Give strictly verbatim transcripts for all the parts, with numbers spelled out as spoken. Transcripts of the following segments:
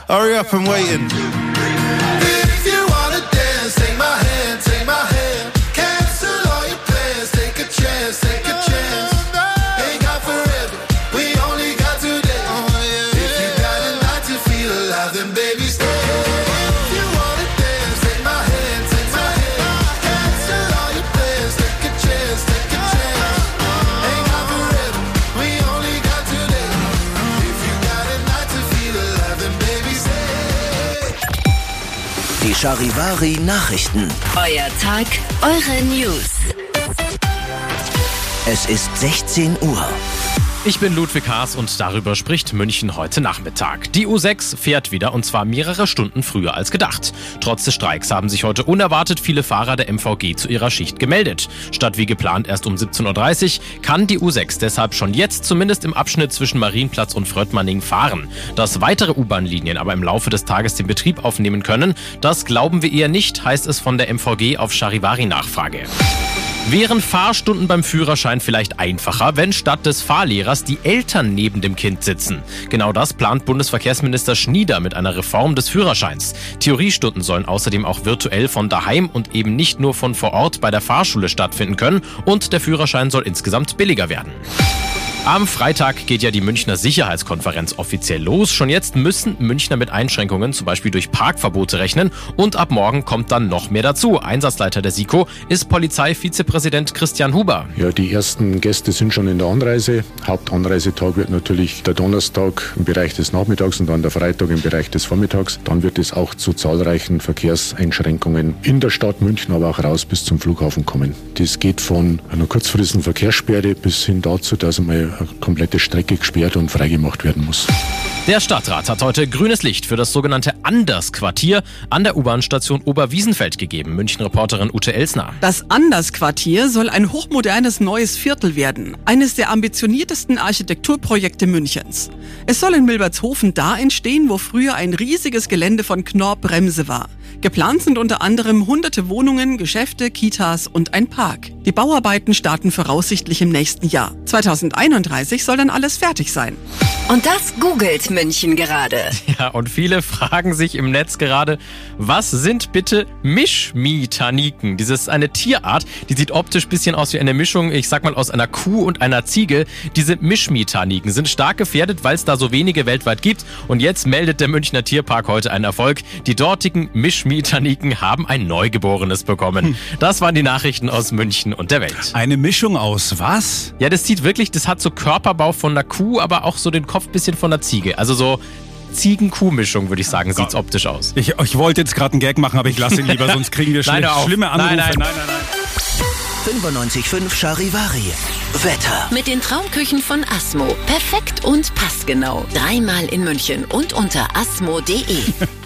Hurry up, I'm waiting. If you wanna dance, take my hand, take my hand. Cancel all your plans, take a chance, take a chance. Ain't got forever, we only got today. If you got a night to feel alive, then baby stay. If you wanna dance, take my hand, take my hand. Cancel all your plans, take a chance, take a chance. Ain't got forever, we only got today. If you got a night to feel alive, then baby stay. Die Charivari-Nachrichten. Euer Tag, eure News. Es ist sechzehn Uhr. Ich bin Ludwig Haas und darüber spricht München heute Nachmittag. Die U sechs fährt wieder und zwar mehrere Stunden früher als gedacht. Trotz des Streiks haben sich heute unerwartet viele Fahrer der M V G zu ihrer Schicht gemeldet. Statt wie geplant erst um siebzehn Uhr dreißig kann die U sechs deshalb schon jetzt zumindest im Abschnitt zwischen Marienplatz und Fröttmanning fahren. Dass weitere U-Bahn-Linien aber im Laufe des Tages den Betrieb aufnehmen können, das glauben wir eher nicht, heißt es von der M V G auf Charivari-Nachfrage. Wären Fahrstunden beim Führerschein vielleicht einfacher, wenn statt des Fahrlehrers die Eltern neben dem Kind sitzen? Genau das plant Bundesverkehrsminister Schnieder mit einer Reform des Führerscheins. Theoriestunden sollen außerdem auch virtuell von daheim und eben nicht nur von vor Ort bei der Fahrschule stattfinden können und der Führerschein soll insgesamt billiger werden. Am Freitag geht ja die Münchner Sicherheitskonferenz offiziell los. Schon jetzt müssen Münchner mit Einschränkungen, zum Beispiel durch Parkverbote, rechnen. Und ab morgen kommt dann noch mehr dazu. Einsatzleiter der SiKo ist Polizeivizepräsident Christian Huber. Ja, die ersten Gäste sind schon in der Anreise. Hauptanreisetag wird natürlich der Donnerstag im Bereich des Nachmittags und dann der Freitag im Bereich des Vormittags. Dann wird es auch zu zahlreichen Verkehrseinschränkungen in der Stadt München, aber auch raus bis zum Flughafen kommen. Das geht von einer kurzfristigen Verkehrssperre bis hin dazu, dass einmal eine komplette Strecke gesperrt und freigemacht werden muss. Der Stadtrat hat heute grünes Licht für das sogenannte Anders-Quartier an der U-Bahn-Station Oberwiesenfeld gegeben. München-Reporterin Ute Elsner. Das Anders-Quartier soll ein hochmodernes neues Viertel werden. Eines der ambitioniertesten Architekturprojekte Münchens. Es soll in Milbertshofen da entstehen, wo früher ein riesiges Gelände von Knorr-Bremse war. Geplant sind unter anderem hunderte Wohnungen, Geschäfte, Kitas und ein Park. Die Bauarbeiten starten voraussichtlich im nächsten Jahr. zweitausendeinunddreißig soll dann alles fertig sein. Und das googelt München gerade. Ja, und viele fragen sich im Netz gerade, was sind bitte Mischmitaniken? Das ist eine Tierart, die sieht optisch ein bisschen aus wie eine Mischung, ich sag mal aus einer Kuh und einer Ziege. Diese Mischmitaniken sind stark gefährdet, weil es da so wenige weltweit gibt. Und jetzt meldet der Münchner Tierpark heute einen Erfolg. Die dortigen Mischmitaniken haben ein Neugeborenes bekommen. Das waren die Nachrichten aus München und der Welt. Eine Mischung aus was? Ja, das sieht wirklich, das hat so Körperbau von einer Kuh, aber auch so den Kopf ein bisschen von einer Ziege. Also so Ziegen-Kuh-Mischung, würde ich sagen, sieht's optisch aus. Ich, ich wollte jetzt gerade einen Gag machen, aber ich lasse ihn lieber, sonst kriegen wir schli- Nein, schlimme Anrufe. Nein, nein, nein, nein, nein. fünfundneunzig Komma fünf Charivari. Wetter. Mit den Traumküchen von Asmo. Perfekt und passgenau. Dreimal in München und unter asmo punkt de.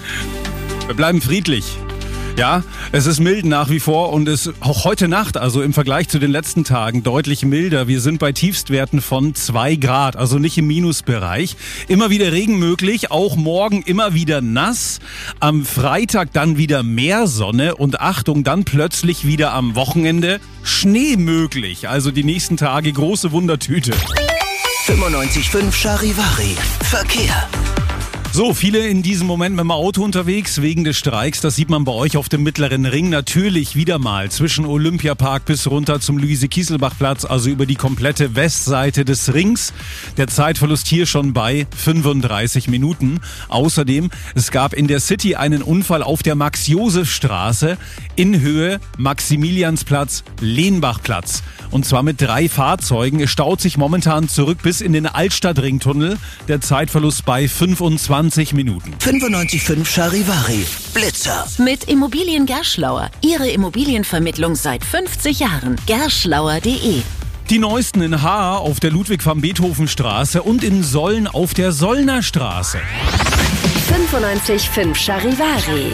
Wir bleiben friedlich. Ja, es ist mild nach wie vor und es auch heute Nacht, also im Vergleich zu den letzten Tagen, deutlich milder. Wir sind bei Tiefstwerten von zwei Grad, also nicht im Minusbereich. Immer wieder Regen möglich, auch morgen immer wieder nass. Am Freitag dann wieder mehr Sonne und Achtung, dann plötzlich wieder am Wochenende Schnee möglich. Also die nächsten Tage große Wundertüte. fünfundneunzig Komma fünf Charivari. Verkehr. So, viele in diesem Moment mit dem Auto unterwegs wegen des Streiks. Das sieht man bei euch auf dem Mittleren Ring natürlich wieder mal zwischen Olympiapark bis runter zum Luise-Kieselbach-Platz, also über die komplette Westseite des Rings. Der Zeitverlust hier schon bei fünfunddreißig Minuten. Außerdem, es gab in der City einen Unfall auf der Max-Josef-Straße in Höhe Maximiliansplatz, Lehnbachplatz. Und zwar mit drei Fahrzeugen. Es staut sich momentan zurück bis in den Altstadtringtunnel. Der Zeitverlust bei fünfundzwanzig Minuten. fünfundneunzig Komma fünf Charivari. Blitzer. Mit Immobilien Gerschlauer. Ihre Immobilienvermittlung seit fünfzig Jahren. gerschlauer punkt de. Die neuesten in Haar auf der Ludwig-van-Beethoven-Straße und in Solln auf der Sollner Straße. fünfundneunzig Komma fünf Charivari.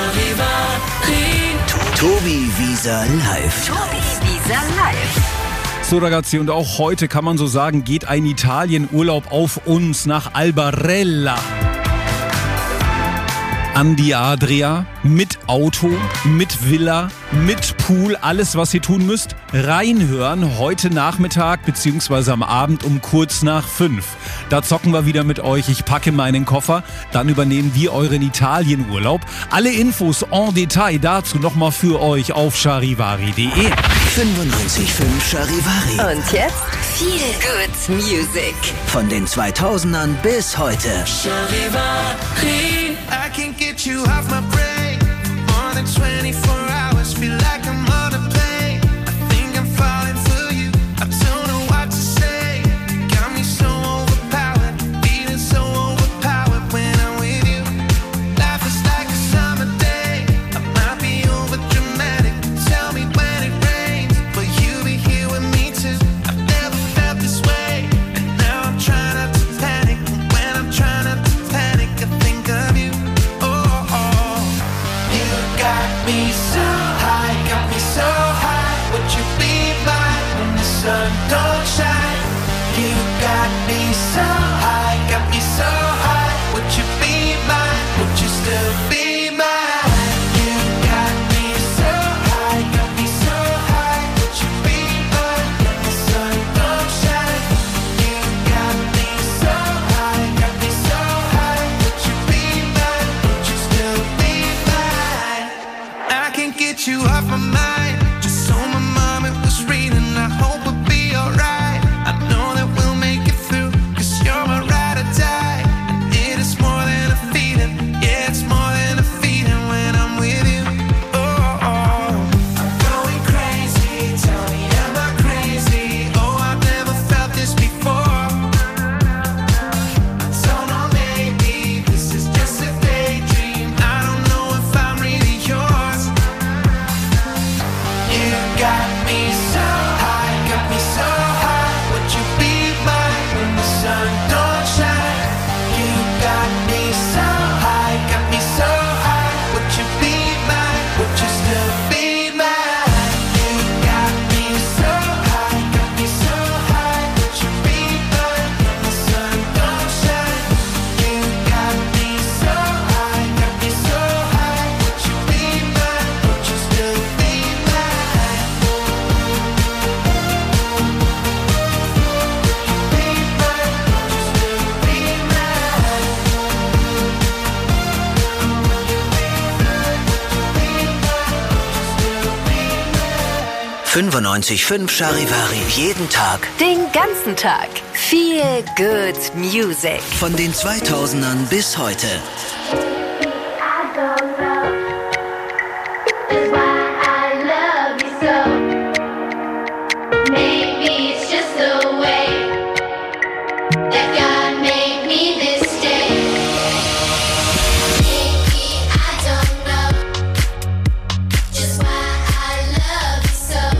Tobi Wieser live. Tobi Wieser live. So ragazzi, und auch heute kann man so sagen, geht ein Italienurlaub auf uns nach Albarella. an die Adria, mit Auto, mit Villa, mit Pool, alles was ihr tun müsst, reinhören heute Nachmittag bzw. am Abend um kurz nach fünf. Da zocken wir wieder mit euch, ich packe meinen Koffer, dann übernehmen wir euren Italienurlaub. Alle Infos en Detail dazu nochmal für euch auf charivari punkt de. fünfundneunzig Komma fünf Charivari. Und jetzt viel Good Music. Von den zweitausendern bis heute. I can't get you off my brain. More than twenty-four hours, feel like I'm on a plane. I think I'm falling for you. I don't know what to say. Got me so overpowered, feeling so overpowered when I'm with you. Life is like a summer day. I might be over dramatic. Tell me when it rains, will you be here with me too? I've never felt this way, and now I'm trying not to panic. And when I'm trying not to panic, I think of you. Me so high, got me so high. Would you be mine when the sun don't shine? You got me so high, got me so high. Would you be mine? Would you still be mine? You got me so high, got me so high. Would you be mine when the sun don't shine? You got me so high, got me so high. Would you be mine? Would you still be mine? I can't get you off my mind. Just so my mom it was reading. I hope we'll be alright. I know that we'll make it through, cause you're my ride or die. And it is more than a feeling. Yeah, it's more than a feeling when I'm with you. Oh, oh. I'm going crazy. Tell me, am I crazy? Oh, I've never felt this before. I don't know, maybe this is just a daydream. I don't know if I'm really yours. You got me so high, got me so high. Would you be mine when the sun don't shine? You got me so high, got me so high. Would you be mine? Would you still be mine? You got me so high, got me so high. Would you be mine when the sun don't shine? You got me so high, got me so high. Would you be mine? Would you still be mine? fünfundneunzig Komma fünf Charivari. Jeden Tag. Den ganzen Tag. Viel Good Music. Von den zweitausendern bis heute. I don't know. That's why I love you so. Maybe it's just the way that God made me this day. Maybe I don't know. Just why I love you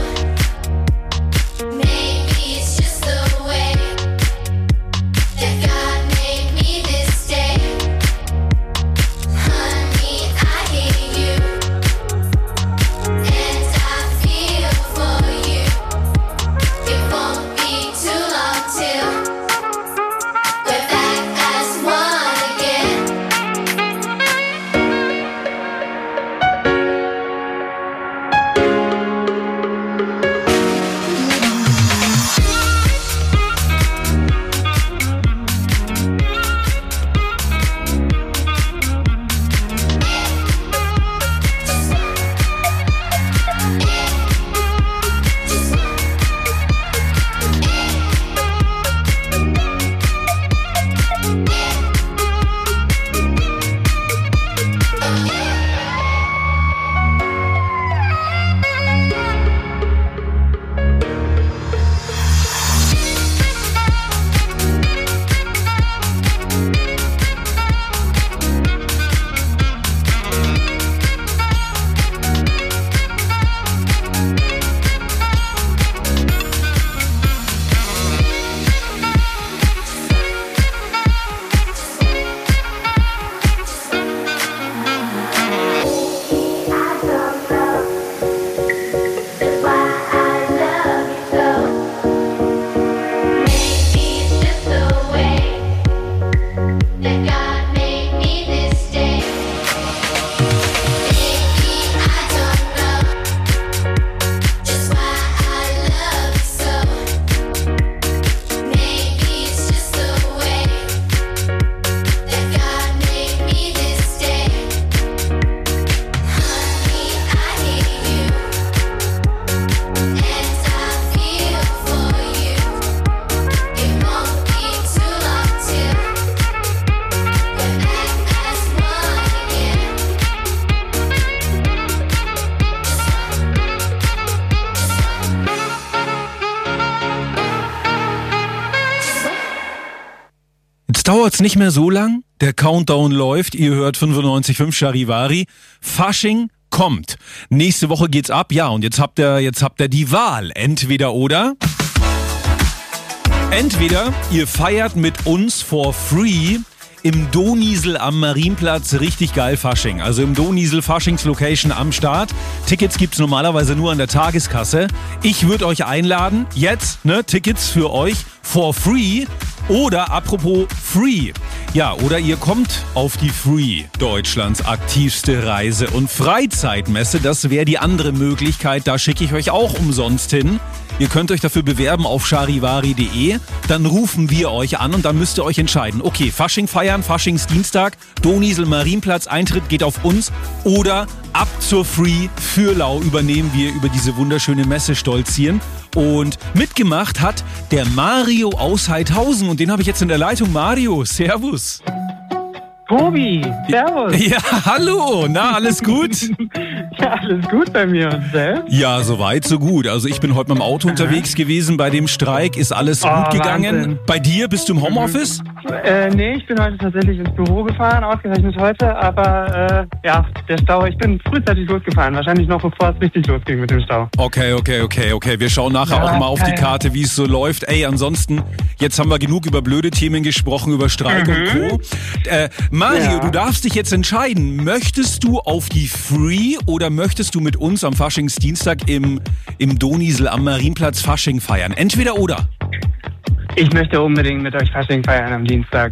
so. Maybe it's just the way that God made me this day. Jetzt dauert's nicht mehr so lang. Der Countdown läuft. Ihr hört fünfundneunzig Komma fünf Charivari. Fasching kommt. Nächste Woche geht's ab. Ja, und jetzt habt ihr, jetzt habt ihr die Wahl. Entweder oder. Entweder ihr feiert mit uns for free im Doniesel am Marienplatz, richtig geil Fasching. Also im Doniesel Faschingslocation am Start. Tickets gibt's normalerweise nur an der Tageskasse. Ich würde euch einladen, jetzt, ne, Tickets für euch for free. Oder apropos free. Ja, oder ihr kommt auf die Free, Deutschlands aktivste Reise- und Freizeitmesse. Das wäre die andere Möglichkeit. Da schicke ich euch auch umsonst hin. Ihr könnt euch dafür bewerben auf charivari punkt de. Dann rufen wir euch an und dann müsst ihr euch entscheiden. Okay, Fasching feiern, Faschingsdienstag, Doniesel Marienplatz, Eintritt geht auf uns. Oder ab zur Free Fürlau übernehmen wir über diese wunderschöne Messe stolzieren. Und mitgemacht hat der Mario aus Heidhausen. Und den habe ich jetzt in der Leitung. Mario, servus. Tobi, servus. Ja, hallo. Na, alles gut? Ja, alles gut bei mir und selbst? Ja, soweit, so gut. Also ich bin heute mit dem Auto unterwegs gewesen bei dem Streik. Ist alles Oh, gut gegangen. Wahnsinn. Bei dir, bist du im Homeoffice? Äh, nee, ich bin heute tatsächlich ins Büro gefahren, ausgerechnet heute, aber äh, ja, der Stau, ich bin frühzeitig losgefahren, wahrscheinlich noch bevor es richtig losging mit dem Stau. Okay, okay, okay, okay. Wir schauen nachher Ja, auch mal auf ja, die ja. Karte, wie es so läuft. Ey, ansonsten, jetzt haben wir genug über blöde Themen gesprochen, über Streik und Co. Äh, Mario, Ja. du darfst dich jetzt entscheiden. Möchtest du auf die Free oder möchtest du mit uns am Faschingsdienstag im, im Doniesel am Marienplatz Fasching feiern? Entweder oder. Ich möchte unbedingt mit euch Fasching feiern am Dienstag.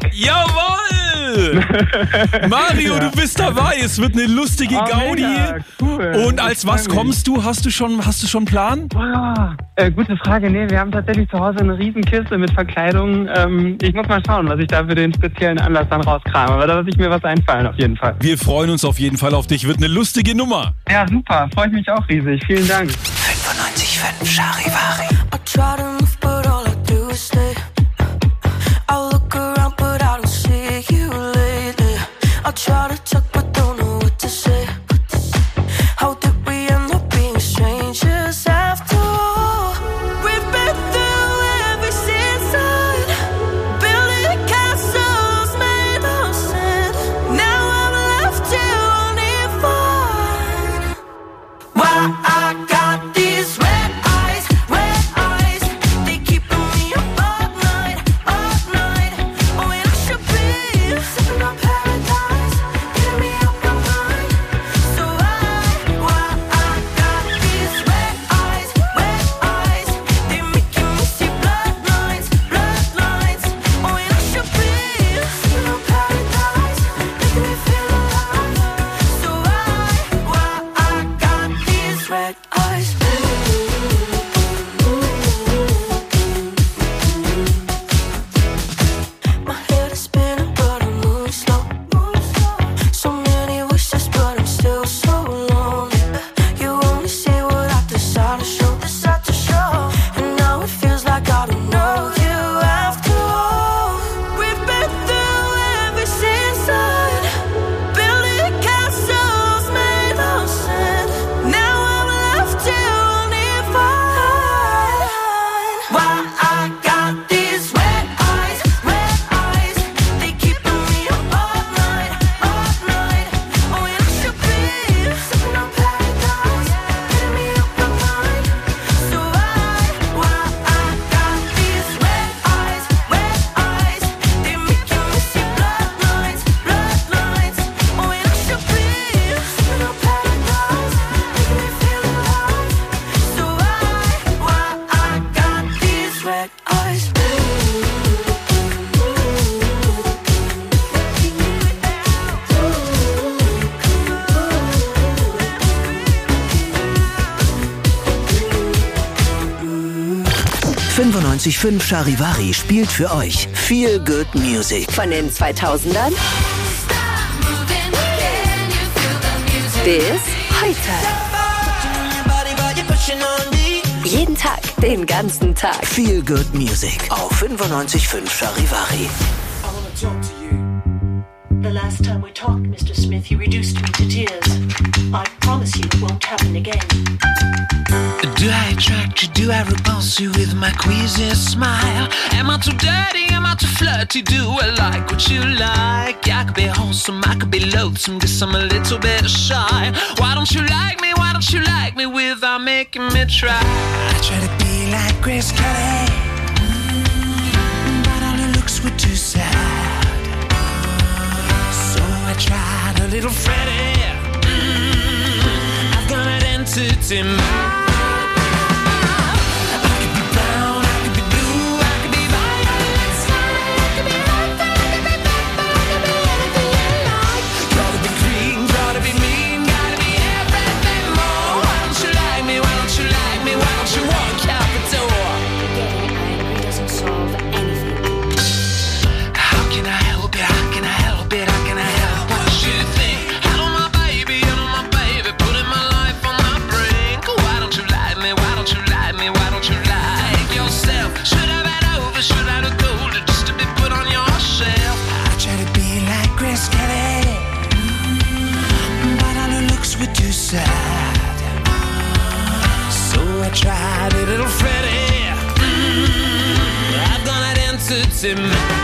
Jawohl! Mario, du bist dabei. Es wird eine lustige Oh, Gaudi. mega, cool. Und als Ich was freu mich. kommst du? Hast du schon, hast du schon einen Plan? Boah, äh, gute Frage. Nee, wir haben tatsächlich zu Hause eine riesen Kiste mit Verkleidung. Ähm, ich muss mal schauen, was ich da für den speziellen Anlass dann rauskrame. Aber da wird sich mir was einfallen, auf jeden Fall. Wir freuen uns auf jeden Fall auf dich. Wird eine lustige Nummer. Ja, super. Freue ich mich auch riesig. Vielen Dank. fünfundneunzig Komma fünf Charivari. I try to move, but all I do is stay. I look around, but I don't see you lately. I try to talk, but don't know what to say. How did we end up being strangers after all? We've been through every season, building castles made of sand. Now I'm left here only fine. Why I got these red eyes, red eyes. They keeping me up all night, all night. Oh, and I should be sipping on paradise, getting me up my mind. So why, why I got these red eyes, red eyes. They making me see blood lines, blood lines. Oh, and I should be sipping on paradise, making me feel alive. So why, why I got these red eyes. My head is spinning, but I'm moving slow. So many wishes, but I'm still so lonely. You only see what I decide to show, decide to show. And now it feels like I don't know you after all. We've been through every season, building castles made of sand. Now I'm left here only fine. Why I got these red eyes, red eyes. They keeping me up all night, all night. Oh, and I should be sipping on paradise, getting me up my mind. So why, why I got these red eyes, red eyes. They making me see blood lines, blood lines. Oh, and I should be sipping on paradise, making me feel alive. So why, why I got these red eyes. fünfundneunzig Komma fünf Charivari spielt für euch Feel Good Music. Von den zweitausendern bis heute. Jeden Tag, den ganzen Tag. Feel Good Music auf fünfundneunzig Komma fünf Charivari. I want to talk to you. The last time we talked, Mister Smith, you reduced me to tears. I promise you it won't happen again. Do I attract you? Do I repulse you with my queasy smile? Am I too dirty? Am I too flirty? Do I like what you like? I could be wholesome, I could be loathsome, guess I'm a little bit shy. Why don't you like me? Why don't you like me without making me try? I try to be like Grace Kelly, mm, but all her looks were too sad. So I tried a little Freddie. Mm, I've got an entity mind. Tried a little Freddie. Mm, I've gone identity man.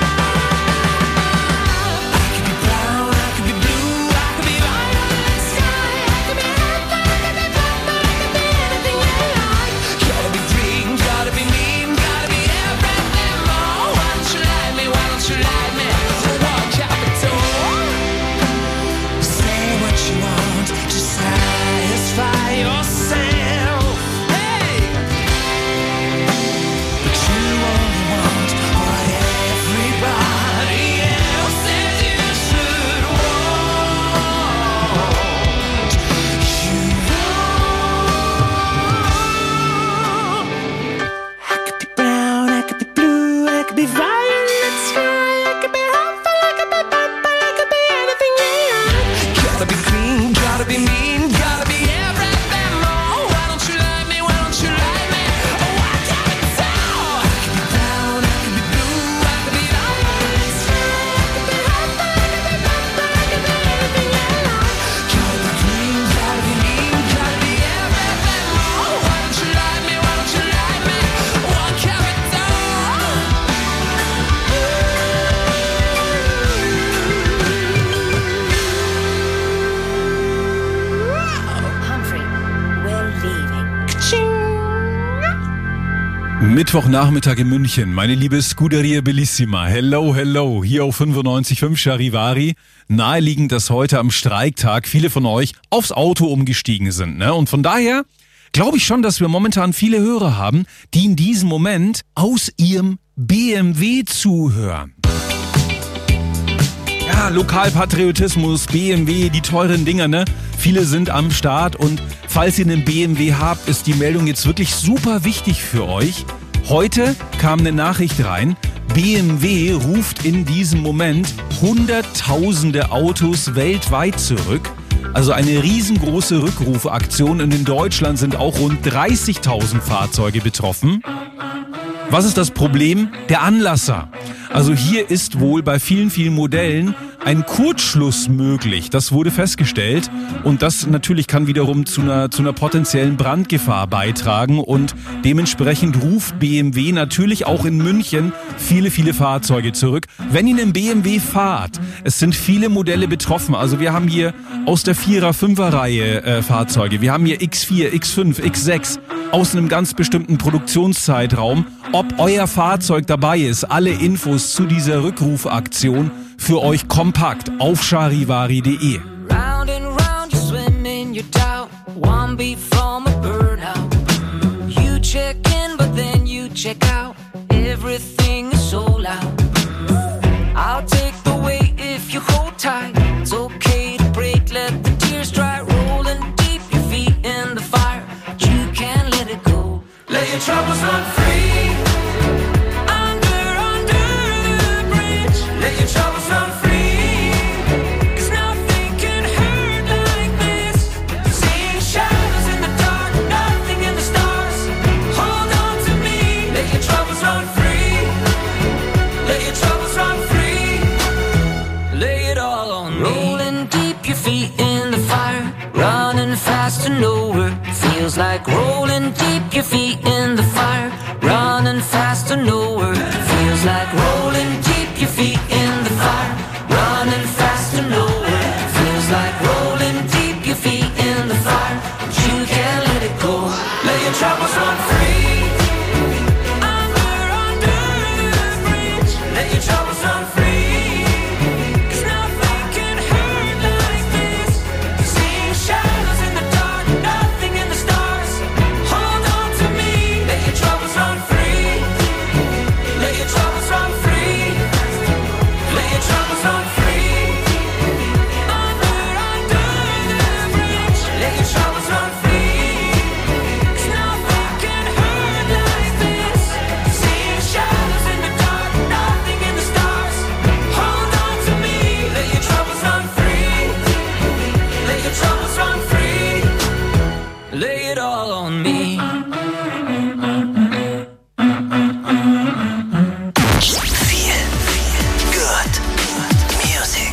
Mittwochnachmittag in München, meine liebe Scuderia Bellissima. Hello, hello, hier auf fünfundneunzig Komma fünf Charivari. Naheliegend, dass heute am Streiktag viele von euch aufs Auto umgestiegen sind, ne? Und von daher glaube ich schon, dass wir momentan viele Hörer haben, die in diesem Moment aus ihrem B M W zuhören. Ja, Lokalpatriotismus, B M W, die teuren Dinger, ne? Viele sind am Start und falls ihr einen B M W habt, ist die Meldung jetzt wirklich super wichtig für euch. Heute kam eine Nachricht rein, B M W ruft in diesem Moment hunderttausende Autos weltweit zurück. Also eine riesengroße Rückrufaktion und in Deutschland sind auch rund dreißigtausend Fahrzeuge betroffen. Was ist das Problem? Der Anlasser. Also hier ist wohl bei vielen, vielen Modellen ein Kurzschluss möglich. Das wurde festgestellt und das natürlich kann wiederum zu einer, zu einer potenziellen Brandgefahr beitragen und dementsprechend ruft B M W natürlich auch in München viele, viele Fahrzeuge zurück. Wenn ihr einen B M W fahrt, es sind viele Modelle betroffen. Also wir haben hier aus der Vierer-, Fünfer-Reihe äh, Fahrzeuge. Wir haben hier X vier, X fünf, X sechs aus einem ganz bestimmten Produktionszeitraum. Ob euer Fahrzeug dabei ist, alle Infos zu dieser Rückrufaktion für euch kompakt auf charivari punkt de. Round and round you swim in your doubt, one beat from a burnout. You check in but then you check out, everything is so loud. I'll take the weight if you hold tight, it's okay to break, let the tears dry. Rolling deep, your feet in the fire, but you can't let it go. Let your troubles run free. Fast to nowhere, feels like rolling deep, your feet in the on me. Viel good music.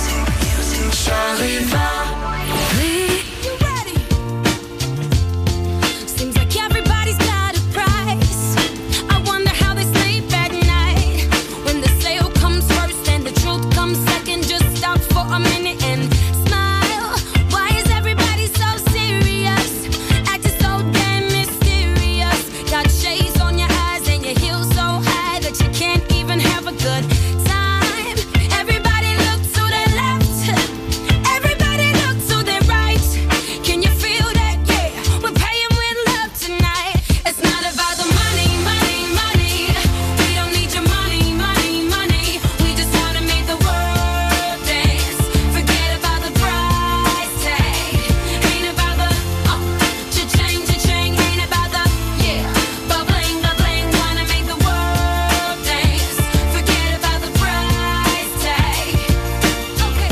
Seems like everybody's got a price. I wonder how they sleep at night. When the sale comes first and the truth comes second, just stop for a minute and smile. Why is everybody so serious? Acting so damn mysterious. Got shades on your eyes and your heels so high that you can't even have a good time. Everybody look to their left. Everybody look to their right. Can you feel that? Yeah, we're paying with love tonight. It's not about the money, money, money. We don't need your money, money, money. We just wanna make the world dance. Forget about the price tag. Ain't about the uh, cha-ching, cha-ching. Ain't about the yeah, bubbling, bubbling. Wanna make the world dance. Forget about the price tag. Okay.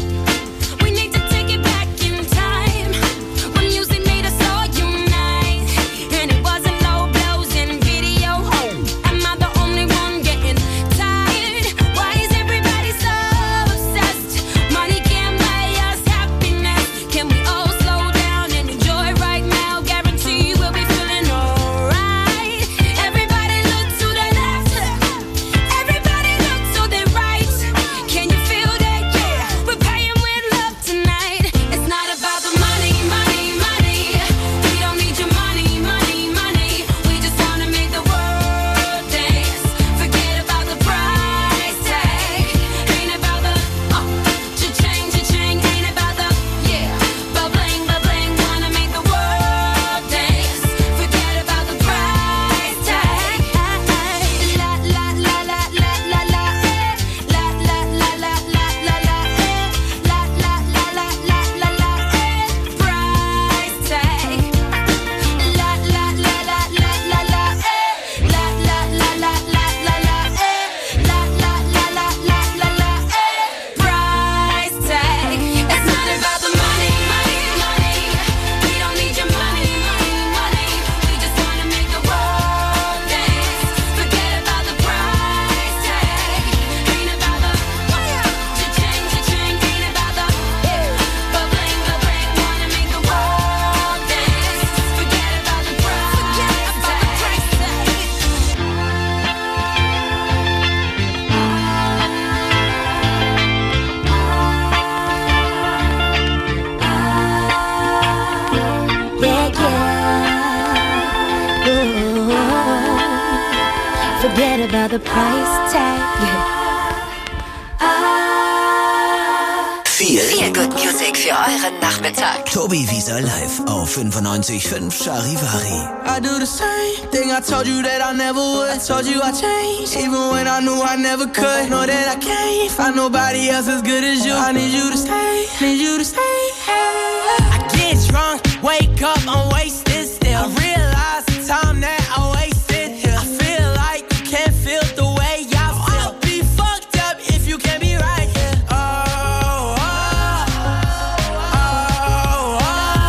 We need to take it back in time when music made us all unite, and it wasn't low blows in video. Am I the only one getting tired? Why is everybody so obsessed? Money can't buy us happiness. Can we all slow down and enjoy right now? Guarantee we'll be feeling alright. Everybody look to the left. Everybody look to the right. Can you feel that? Yeah, we're paying with love tonight. It's not about the money, money, money. We don't need your money, money, money. We just wanna make the world dance. Forget about the price tag. Ain't about the uh, cha-ching, cha-ching. Ain't about the yeah, bubbling, bubbling. Wanna make the world dance. Forget about the price tag. La la la la la la la eh. La la la la la la la eh. La la la la la la la eh. Price tag. La la la la la la la eh. La la la la la la la eh. La la la la la la la eh. Price tag. It's not about the money, money, money. We don't need your money, money, money. We just wanna make the world dance. Forget about the price tag. Ain't about the cha-ching, cha-ching. Ain't about the bubbling, bubbling. Wanna make the world dance. Forget about the price tag. Yeah, yeah. Ooh. Forget about the price tag. Viel, Viel Good Music für euren Nachmittag. Tobi Wieser live auf fünfundneunzig Komma fünf Charivari. I do the same thing I told you that I never would. I told you I changed, even when I knew I never could. Know that I can't find nobody else as good as you. I need you to stay, need you to stay. I get drunk, wake up, I'm wasted still. I realize the time that I wasted here. I feel like you can't feel the way I feel. I'll be fucked up if you can't be right here. Oh, oh, oh, oh,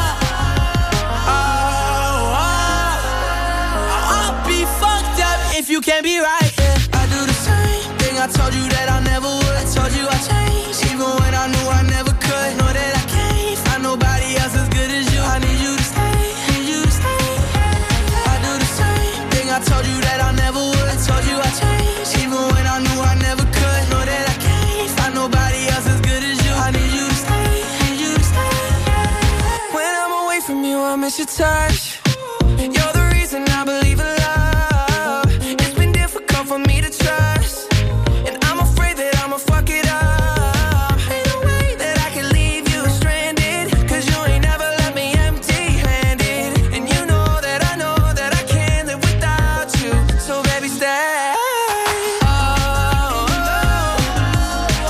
oh, oh. I'll be fucked up if you can't be right here. I do the same thing I told you that I never would. I told you I changed, even when I knew I never could. Know that I can't find nobody else as good as you. I need you to stay, need you to stay. I do the same thing I told you that I never would. I told you I changed, even when I knew I never could. Know that I can't find nobody else as good as you. I need you to stay, need you to stay. When I'm away from you, I miss your touch. You're the reason I believe in love. It's been difficult for me to trust, and I'm afraid that I'ma fuck it up. Ain't no way that I can leave you stranded, 'cause you ain't never left me empty-handed. And you know that I know that I can't live without you. So baby, stay. Oh, oh, oh,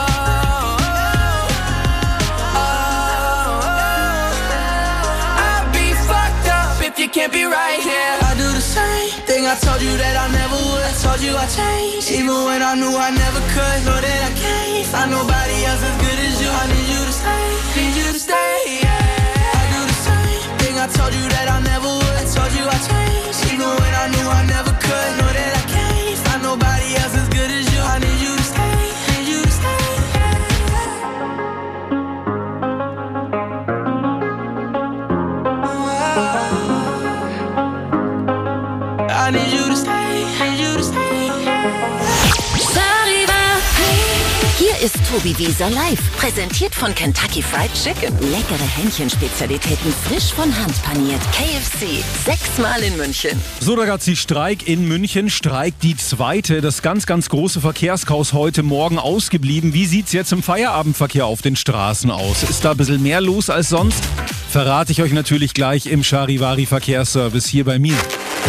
oh, oh. I'd be fucked up if you can't be right here. I do the same thing I told you that I never would. I told you I changed, even when I knew I never could. Know that I can't find nobody else as good as you. I need you to stay, need you to stay. Yeah. I do the same thing I told you that I never would. ist Tobi Wieser live. Präsentiert von Kentucky Fried Chicken. Leckere Hähnchenspezialitäten frisch von Hand paniert. K F C. Sechsmal in München. So, ragazzi, Streik in München. Streik die zweite. Das ganz, ganz große Verkehrschaos heute Morgen ausgeblieben. Wie sieht's jetzt im Feierabendverkehr auf den Straßen aus? Ist da ein bisschen mehr los als sonst? Verrate ich euch natürlich gleich im Charivari Verkehrsservice hier bei mir.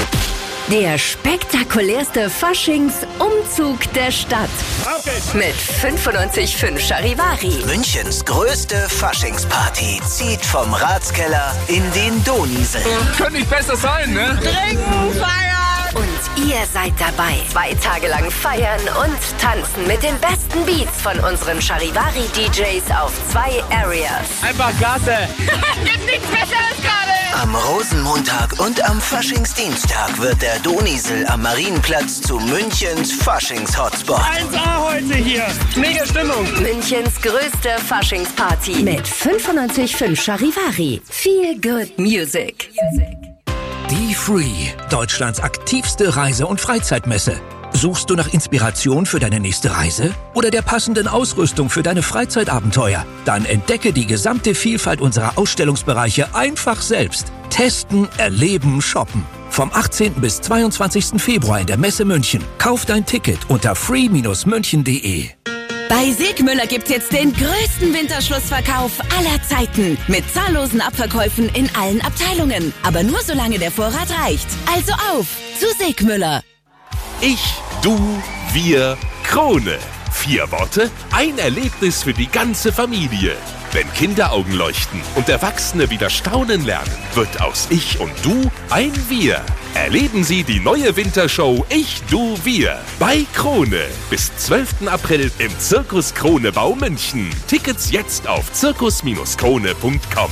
Der spektakulärste Faschingsumzug der Stadt. Mit fünfundneunzig Komma fünf Charivari. Münchens größte Faschingsparty zieht vom Ratskeller in den Donisel. Könnte nicht besser sein, ne? Trinken, feiern! Und ihr seid dabei. Zwei Tage lang feiern und tanzen mit den besten Beats von unseren Charivari-D Js auf zwei Areas. Einfach Gasse! Gibt nichts Besseres gerade! Am Rosenmontag und am Faschingsdienstag wird der Donisel am Marienplatz zu Münchens Faschings-Hotspot. eins A heute hier. Mega Stimmung. Münchens größte Faschingsparty. Mit fünfundneunzig Komma fünf Charivari. Feel good music. Die Free, Deutschlands aktivste Reise- und Freizeitmesse. Suchst du nach Inspiration für deine nächste Reise oder der passenden Ausrüstung für deine Freizeitabenteuer? Dann entdecke die gesamte Vielfalt unserer Ausstellungsbereiche einfach selbst. Testen, erleben, shoppen. Vom achtzehnten bis zweiundzwanzigsten Februar in der Messe München. Kauf dein Ticket unter free Bindestrich münchen punkt de. Bei Segmüller gibt's jetzt den größten Winterschlussverkauf aller Zeiten. Mit zahllosen Abverkäufen in allen Abteilungen. Aber nur solange der Vorrat reicht. Also auf zu Segmüller. Ich, du, wir, Krone. Vier Worte, ein Erlebnis für die ganze Familie. Wenn Kinderaugen leuchten und Erwachsene wieder staunen lernen, wird aus Ich und Du ein Wir. Erleben Sie die neue Wintershow Ich, Du, Wir bei Krone. Bis zwölften April im Zirkus Kronebau München. Tickets jetzt auf zirkus Bindestrich krone punkt com.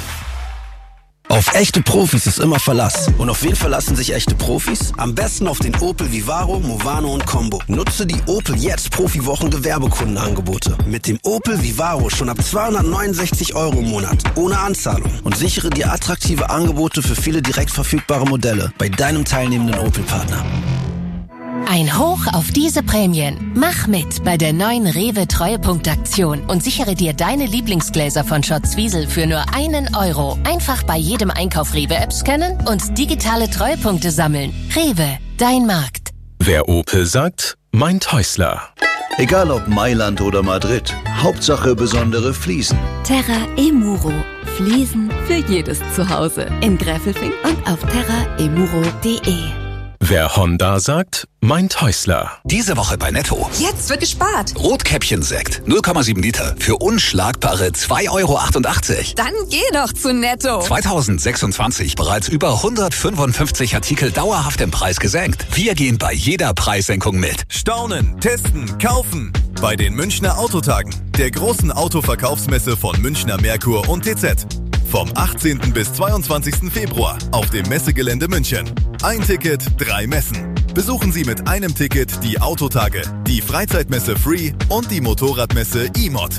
Auf echte Profis ist immer Verlass. Und auf wen verlassen sich echte Profis? Am besten auf den Opel Vivaro, Movano und Combo. Nutze die Opel jetzt Profiwochen Gewerbekundenangebote. Mit dem Opel Vivaro schon ab zweihundertneunundsechzig Euro im Monat. Ohne Anzahlung. Und sichere dir attraktive Angebote für viele direkt verfügbare Modelle bei deinem teilnehmenden Opel-Partner. Ein Hoch auf diese Prämien. Mach mit bei der neuen Rewe Treuepunkt-Aktion und sichere dir deine Lieblingsgläser von Schott Zwiesel für nur einen Euro. Einfach bei jedem Einkauf Rewe-App scannen und digitale Treuepunkte sammeln. Rewe, dein Markt. Wer Opel sagt, meint Häusler. Egal ob Mailand oder Madrid, Hauptsache besondere Fliesen. Terra e Muro. Fliesen für jedes Zuhause. In Gräfelfing und auf terra e muro punkt de. Wer Honda sagt, meint Häusler. Diese Woche bei Netto. Jetzt wird gespart. Rotkäppchen-Sekt, null Komma sieben Liter. Für unschlagbare zwei Euro achtundachtzig. Dann geh doch zu Netto. zweitausendsechsundzwanzig bereits über hundertfünfundfünfzig Artikel dauerhaft im Preis gesenkt. Wir gehen bei jeder Preissenkung mit. Staunen, testen, kaufen. Bei den Münchner Autotagen. Der großen Autoverkaufsmesse von Münchner Merkur und T Z. Vom achtzehnten bis zweiundzwanzigsten Februar auf dem Messegelände München. Ein Ticket, drei Messen. Besuchen Sie mit einem Ticket die Autotage, die Freizeitmesse Free und die Motorradmesse E-Mod.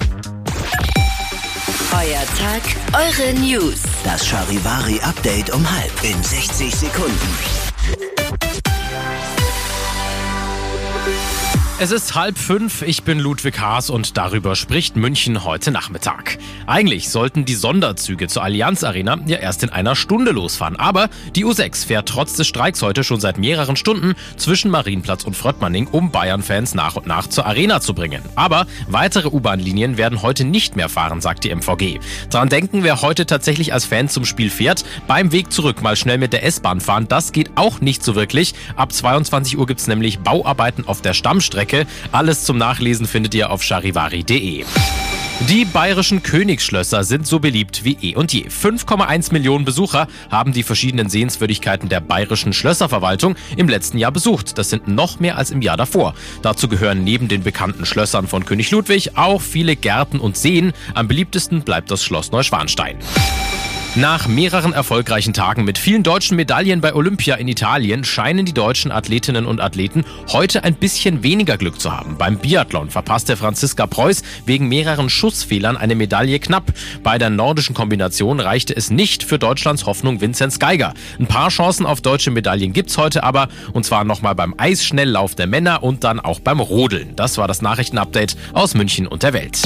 Euer Tag, eure News. Das Charivari Update um halb in sechzig Sekunden. Es ist halb fünf, ich bin Ludwig Haas und darüber spricht München heute Nachmittag. Eigentlich sollten die Sonderzüge zur Allianz Arena ja erst in einer Stunde losfahren, aber die U sechs fährt trotz des Streiks heute schon seit mehreren Stunden zwischen Marienplatz und Fröttmanning, um Bayern-Fans nach und nach zur Arena zu bringen. Aber weitere U-Bahn-Linien werden heute nicht mehr fahren, sagt die M V G. Dran denken, wer heute tatsächlich als Fan zum Spiel fährt, beim Weg zurück mal schnell mit der S-Bahn fahren, das geht auch nicht so wirklich. Ab zweiundzwanzig Uhr gibt's nämlich Bauarbeiten auf der Stammstrecke. Alles zum Nachlesen findet ihr auf charivari punkt de. Die bayerischen Königsschlösser sind so beliebt wie eh und je. fünf Komma eins Millionen Besucher haben die verschiedenen Sehenswürdigkeiten der bayerischen Schlösserverwaltung im letzten Jahr besucht. Das sind noch mehr als im Jahr davor. Dazu gehören neben den bekannten Schlössern von König Ludwig auch viele Gärten und Seen. Am beliebtesten bleibt das Schloss Neuschwanstein. Nach mehreren erfolgreichen Tagen mit vielen deutschen Medaillen bei Olympia in Italien scheinen die deutschen Athletinnen und Athleten heute ein bisschen weniger Glück zu haben. Beim Biathlon verpasste Franziska Preuß wegen mehreren Schussfehlern eine Medaille knapp. Bei der nordischen Kombination reichte es nicht für Deutschlands Hoffnung Vinzenz Geiger. Ein paar Chancen auf deutsche Medaillen gibt's heute aber, und zwar nochmal beim Eisschnelllauf der Männer und dann auch beim Rodeln. Das war das Nachrichtenupdate aus München und der Welt.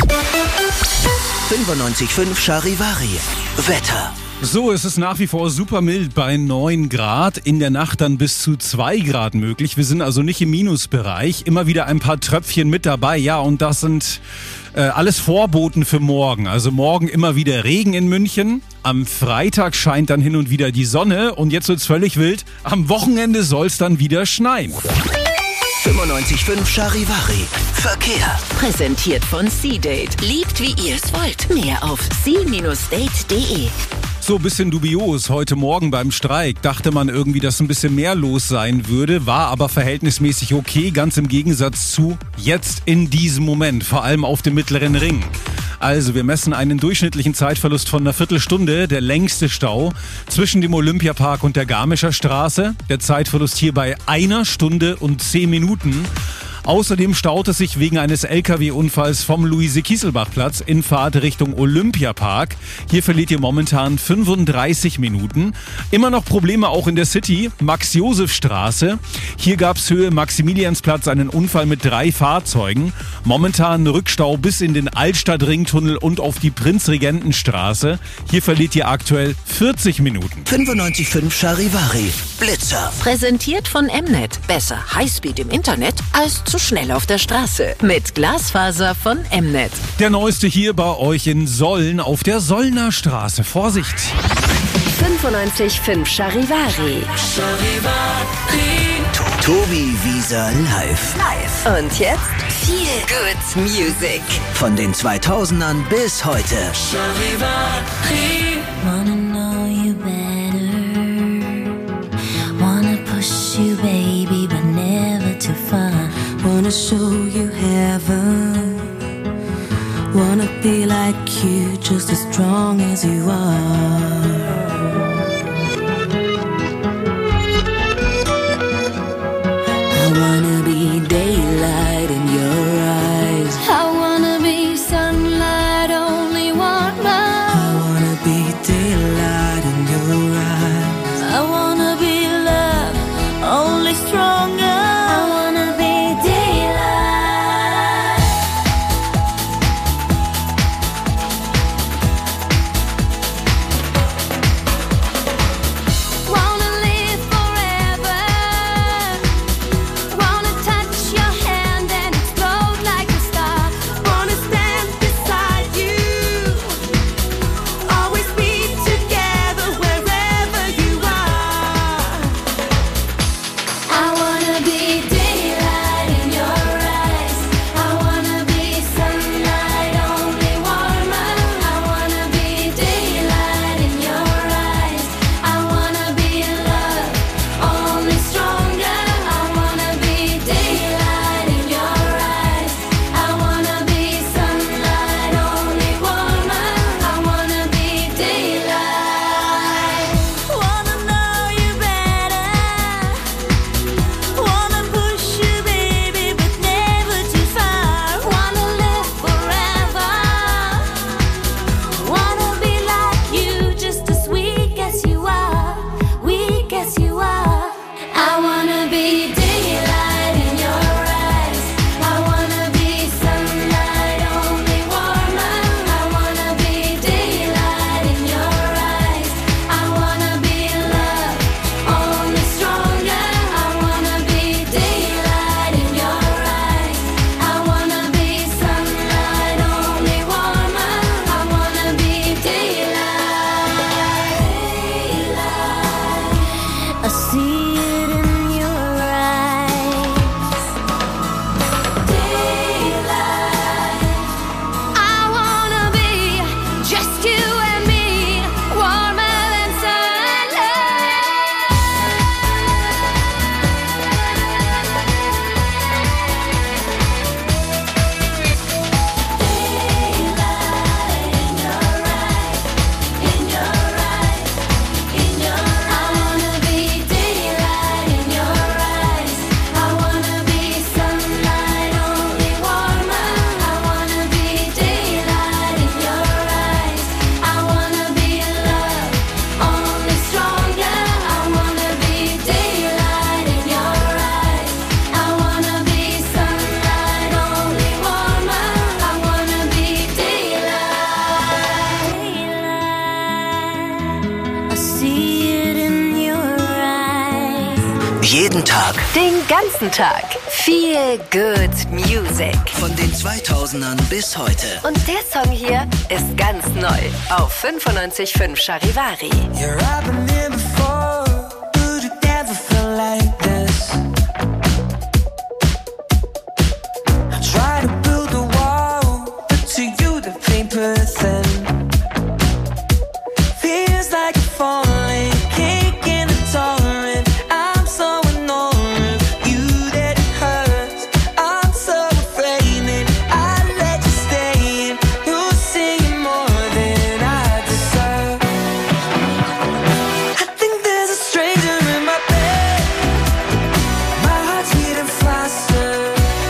fünfundneunzig Komma fünf Charivari. Wetter. So, es ist nach wie vor super mild bei neun Grad, in der Nacht dann bis zu zwei Grad möglich. Wir sind also nicht im Minusbereich, immer wieder ein paar Tröpfchen mit dabei. Ja, und das sind äh, alles Vorboten für morgen. Also morgen immer wieder Regen in München. Am Freitag scheint dann hin und wieder die Sonne und jetzt wird's völlig wild. Am Wochenende soll's dann wieder schneien. fünfundneunzig Komma fünf Charivari. Verkehr. Präsentiert von C-Date. Liebt, wie ihr es wollt. Mehr auf c Date punkt de. So, bisschen dubios. Heute Morgen beim Streik dachte man irgendwie, dass ein bisschen mehr los sein würde, war aber verhältnismäßig okay, ganz im Gegensatz zu jetzt in diesem Moment, vor allem auf dem Mittleren Ring. Also, wir messen einen durchschnittlichen Zeitverlust von einer Viertelstunde, der längste Stau zwischen dem Olympiapark und der Garmischer Straße. Der Zeitverlust hier bei einer Stunde und zehn Minuten. Außerdem staut es sich wegen eines L K W-Unfalls vom Luise-Kieselbach-Platz in Fahrt Richtung Olympiapark. Hier verliert ihr momentan fünfunddreißig Minuten. Immer noch Probleme auch in der City, Max-Josef-Straße. Hier gab es Höhe Maximiliansplatz einen Unfall mit drei Fahrzeugen. Momentan Rückstau bis in den Altstadt-Ringtunnel und auf die Prinzregentenstraße. Hier verliert ihr aktuell vierzig Minuten. fünfundneunzig Komma fünf Charivari. Blitzer. Präsentiert von Mnet. Besser Highspeed im Internet als zu schnell auf der Straße. Mit Glasfaser von Mnet. Der neueste hier bei euch in Solln auf der Sollner Straße. Vorsicht! fünfundneunzig Komma fünf Charivari. Tobi Wieser live. Live. Und jetzt viel Good Music. Von den zweitausendern bis heute. Wanna know you better. Wanna push you, baby, but never too far. Wanna show you heaven. Wanna be like you, just as strong as you are. I wanna be daylight in your eyes. I wanna be sunlight, only one more. I wanna be daylight in your eyes. I wanna be love, only stronger. I wanna be daylight. Jeden Tag. Den ganzen Tag. Viel good music. Von den zweitausendern bis heute. Und der Song hier ist ganz neu auf fünfundneunzig Komma fünf Charivari. Yeah, I've been here before, but it never felt like this. I try to build a wall, but to you the paper thin. Feels like you're falling, can't get a tolerant. I'm so annoying, you that it hurts. I'm so afraid that I let you stay in. You're singing more than I deserve. I think there's a stranger in my bed. My heart's beating faster.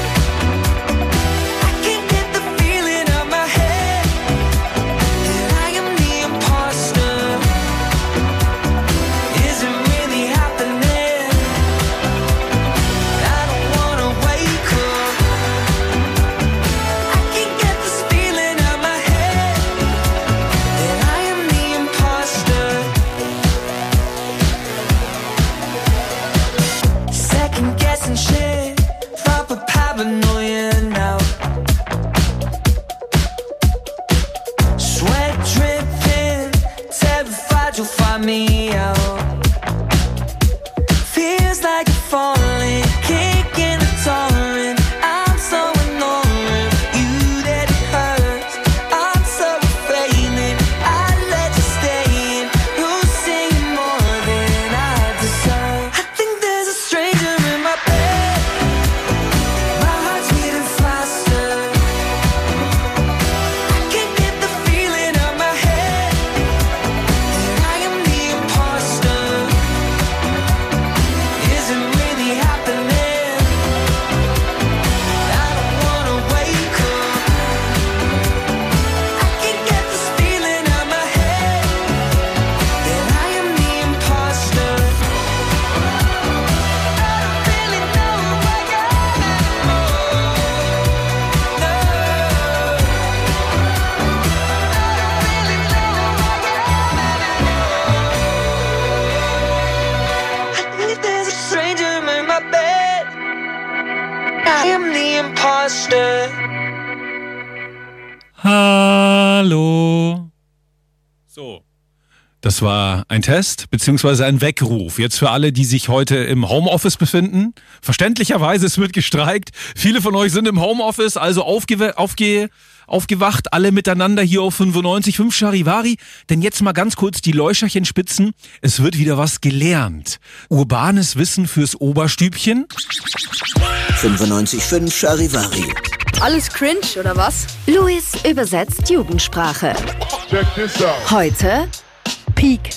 I can't get the feeling out my head that I am the imposter. Is it really happening? I don't wanna wake up. I can't get this feeling out my head that I am the imposter. Second guessing shit, proper paranoia now. Sweat dripping, terrified you'll find me out. Feels like you're falling, can't get a tolerant. I'm so annoying, you that it hurts. I'm so afraid that I let you stay in. You're singing more than I deserve. I think there's a stranger in my bed. My heart's beating faster. I can't get the feeling out my head that I am the imposter. Is it really happening? I don't wanna wake up. I can't get this feeling out my head that I am the imposter. I don't really know who I am anymore. No. I think there's a stranger in my bed. I am the imposter. Hallo. So. Das war ein Test beziehungsweise ein Weckruf. Jetzt für alle, die sich heute im Homeoffice befinden. Verständlicherweise, es wird gestreikt. Viele von euch sind im Homeoffice, also aufge aufge aufgewacht, alle miteinander hier auf fünfundneunzig Komma fünf Charivari. Denn jetzt mal ganz kurz die Läucherchen spitzen. Es wird wieder was gelernt. Urbanes Wissen fürs Oberstübchen. fünfundneunzig Komma fünf Charivari. Alles cringe, oder was? Luis übersetzt Jugendsprache. Heute Peak.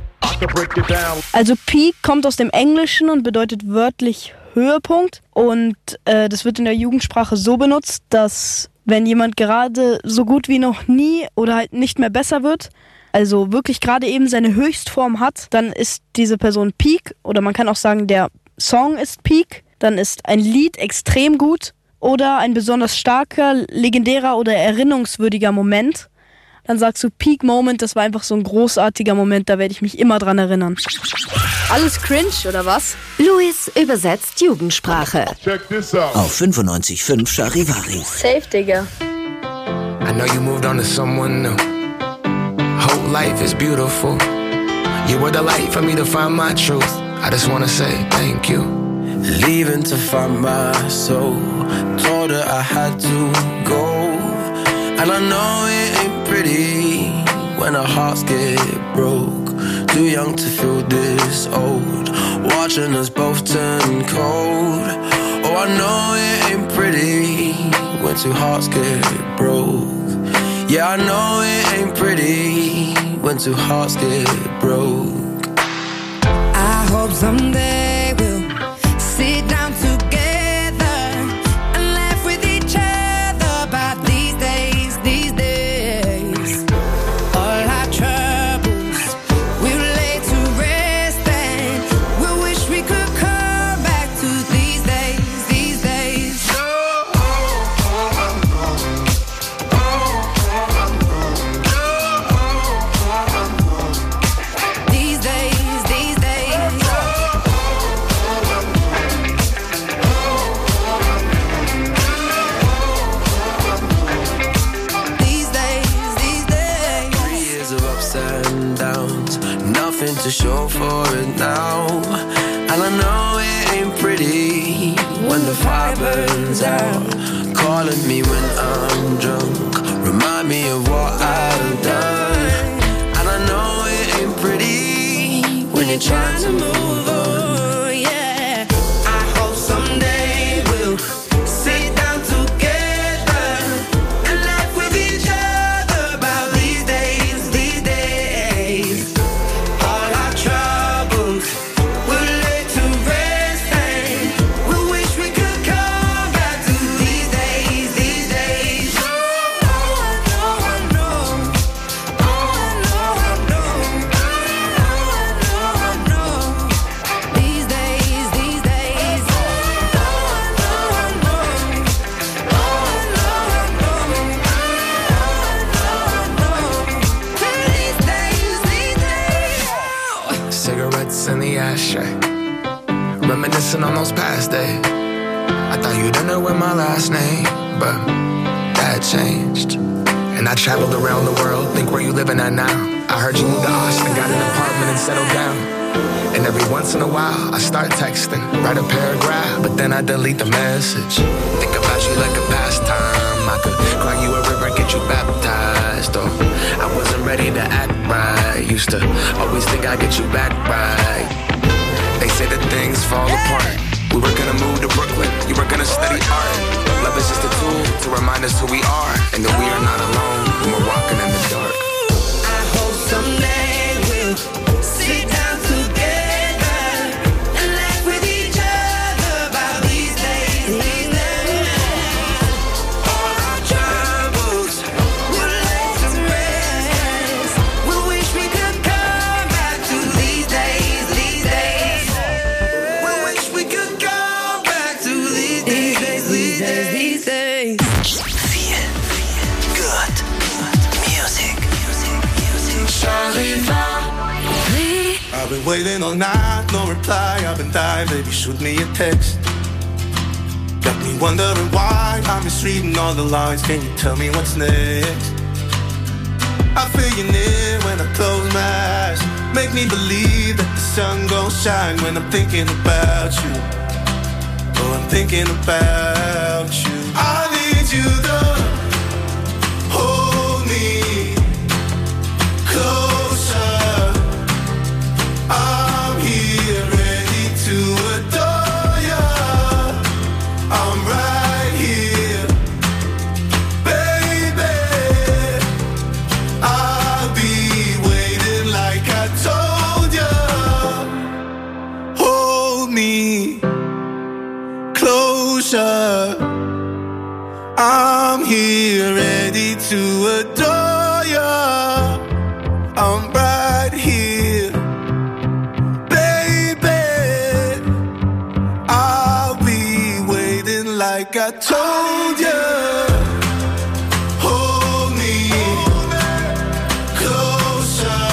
Also Peak kommt aus dem Englischen und bedeutet wörtlich Höhepunkt. Und äh, das wird in der Jugendsprache so benutzt, dass wenn jemand gerade so gut wie noch nie oder halt nicht mehr besser wird, also wirklich gerade eben seine Höchstform hat, dann ist diese Person Peak. Oder man kann auch sagen, der Song ist Peak. Dann ist ein Lied extrem gut oder ein besonders starker, legendärer oder erinnerungswürdiger Moment. Dann sagst du Peak Moment, das war einfach so ein großartiger Moment, da werde ich mich immer dran erinnern. Alles cringe, oder was? Luis übersetzt Jugendsprache. Auf fünfundneunzig Komma fünf Charivari. Safe, Digga. I know you moved on to someone new. Whole life is beautiful. You were the light for me to find my truth. I just wanna say thank you. Leaving to find my soul. Told her I had to go. And I know it ain't pretty when our hearts get broke. Too young to feel this old. Watching us both turn cold. Oh, I know it ain't pretty when two hearts get broke. Yeah, I know it ain't pretty when two hearts get broke. I hope someday we'll sit down together and laugh with each other about these days, these days. All our troubles we'll lay to rest and we'll wish we could come back to these days, these days. These days, these days. nothing to show for it now. And I know it ain't pretty when the fire burns out. Calling me when I'm drunk, remind me of what I've done. And I know it ain't pretty when you're trying to move on, yeah. I hope someday we'll sit down together and laugh with each other about these days, these days. All our troubles we'll lay to rest and we wish we could come back to these days, these days. Oh, I know, I know. Oh, I know, I know. Oh, I know, I know. These days, these days. Oh, I know, I know. Oh, I know, I know. Oh, I know, I know. These days, these days. Cigarettes in the ashtray, reminiscing on those past days. I thought you didn't know with my last name, but that changed. And I traveled around the world, think where you living at now. I heard you moved to Austin, got an apartment and settled down. And every once in a while, I start texting, write a paragraph, but then I delete the message. Think about you like a pastime. I could cry you a river, get you baptized. Or I wasn't ready to act right. Used to always think I'd get you back right. They say that things fall apart. We were gonna move to Brooklyn, you were gonna study art. Love is just a tool to remind us who we are, and that we are not alone when we're walking in the dark. I hope someday we'll sit down together and laugh with each other about these days, these days. All our troubles we'll lay to rest. We wish we could come back to these days, these days. We wish we could come back to these days, these days, these days. Viel, viel good music. Charivari. I've been waiting all night, no reply. I've been dying, baby, shoot me a text. Got me wondering why I'm misreading all the lines. Can you tell me what's next? I feel you near when I close my eyes. Make me believe that the sun gon' shine when I'm thinking about you. Oh, I'm thinking about you. I need you to hold me closer. I'm here ready to adore ya. I'm right here, baby. I'll be waiting like I told ya. Hold me closer. I'm here ready to adore ya. I'm right here, baby. I'll be waiting like I told ya. Hold me closer.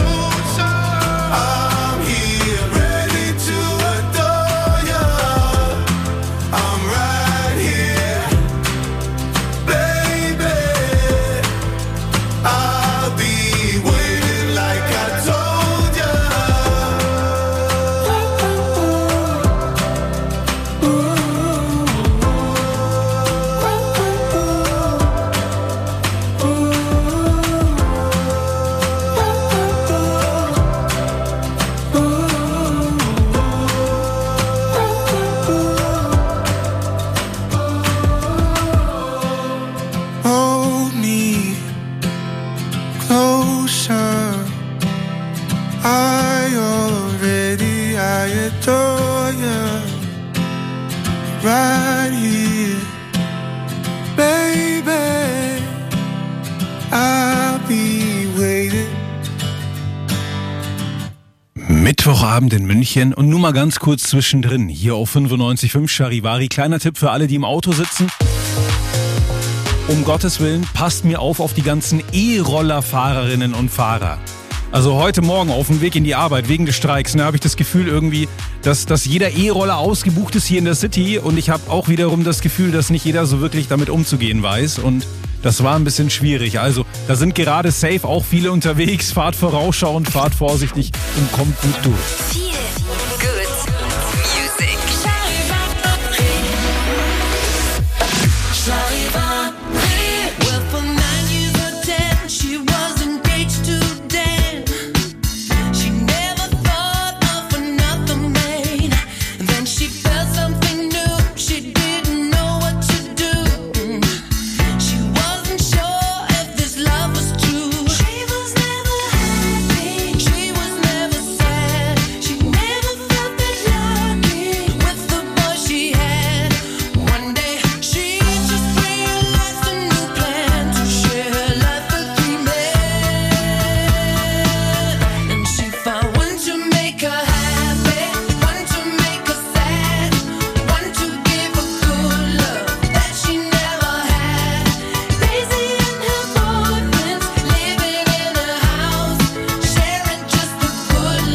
I'm here ready to adore ya. I'm right here, baby. I'll be waiting like I told ya. Hold me closer. I already, I adore ya. Right here, baby. I'll be waiting. Mittwochabend in München und nur mal ganz kurz zwischendrin hier auf fünfundneunzig Komma fünf Charivari. Kleiner Tipp für alle, die im Auto sitzen. Um Gottes Willen, passt mir auf auf die ganzen E-Roller-Fahrerinnen und Fahrer. Also heute Morgen auf dem Weg in die Arbeit wegen des Streiks, da ne, habe ich das Gefühl irgendwie, dass, dass jeder E-Roller ausgebucht ist hier in der City und ich habe auch wiederum das Gefühl, dass nicht jeder so wirklich damit umzugehen weiß und Das war ein bisschen schwierig. Also da sind gerade safe auch viele unterwegs. Fahrt vorausschauend, fahrt vorsichtig und kommt gut durch. Viel good music. Well, for nine years or ten, she was engaged to Dan. She never thought of another man. Then she felt something new. She didn't know what to do. She wasn't sure if this love was true. She was never happy. She was never sad. She never felt that lucky with the boy she had. One day she just realized a new plan to share life with three men. And she found one to make her happy, one to make her sad, one to give her good love that she never had. Daisy and her boyfriends living in a house, sharing just a good